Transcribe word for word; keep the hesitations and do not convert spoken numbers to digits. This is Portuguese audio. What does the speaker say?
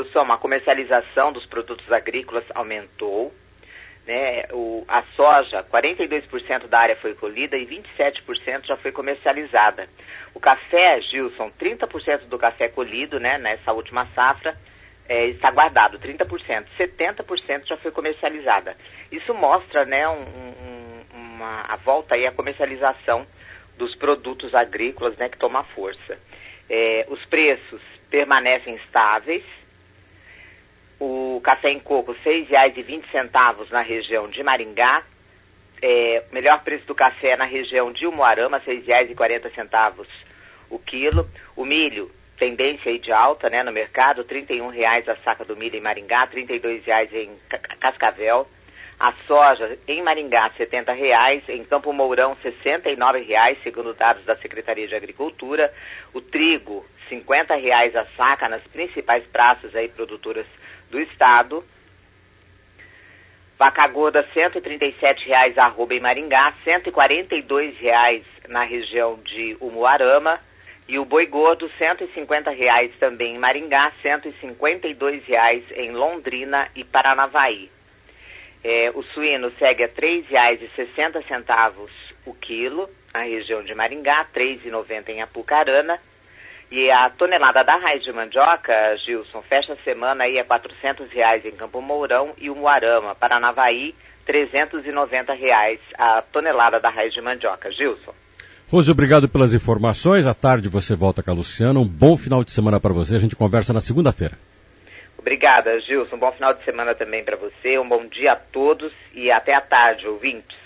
Gilson, a comercialização dos produtos agrícolas aumentou, né? O, a soja, quarenta e dois por cento da área foi colhida e vinte e sete por cento já foi comercializada. O café, Gilson, trinta por cento do café colhido, né, nessa última safra, é, está guardado, trinta por cento, setenta por cento já foi comercializada. Isso mostra, né, um, um, uma, a volta aí à comercialização dos produtos agrícolas, né, que toma força. É, os preços permanecem estáveis. O café em coco, seis reais e vinte centavos na região de Maringá. É, melhor preço do café na região de Umuarama, seis reais e quarenta centavos o quilo. O milho, tendência aí de alta, né, no mercado, trinta e um reais a saca do milho em Maringá, trinta e dois reais em Cascavel. A soja em Maringá, setenta reais, em Campo Mourão, sessenta e nove reais, segundo dados da Secretaria de Agricultura. O trigo, cinquenta reais a saca nas principais praças aí produtoras do estado. Vaca gorda, cento e trinta e sete reais a arroba em Maringá, cento e quarenta e dois reais na região de Umuarama. E o boi gordo, cento e cinquenta reais também em Maringá, cento e cinquenta e dois reais em Londrina e Paranavaí. É, o suíno segue a três reais e sessenta centavos o quilo, na região de Maringá, três reais e noventa centavos em Apucarana. E a tonelada da raiz de mandioca, Gilson, fecha a semana aí a quatrocentos reais em Campo Mourão e Umuarama. Paranavaí, trezentos e noventa reais a tonelada da raiz de mandioca. Gilson. Rose, obrigado pelas informações. À tarde você volta com a Luciana. Um bom final de semana para você. A gente conversa na segunda-feira. Obrigada, Gilson. Um bom final de semana também para você. Um bom dia a todos e até à tarde, ouvintes.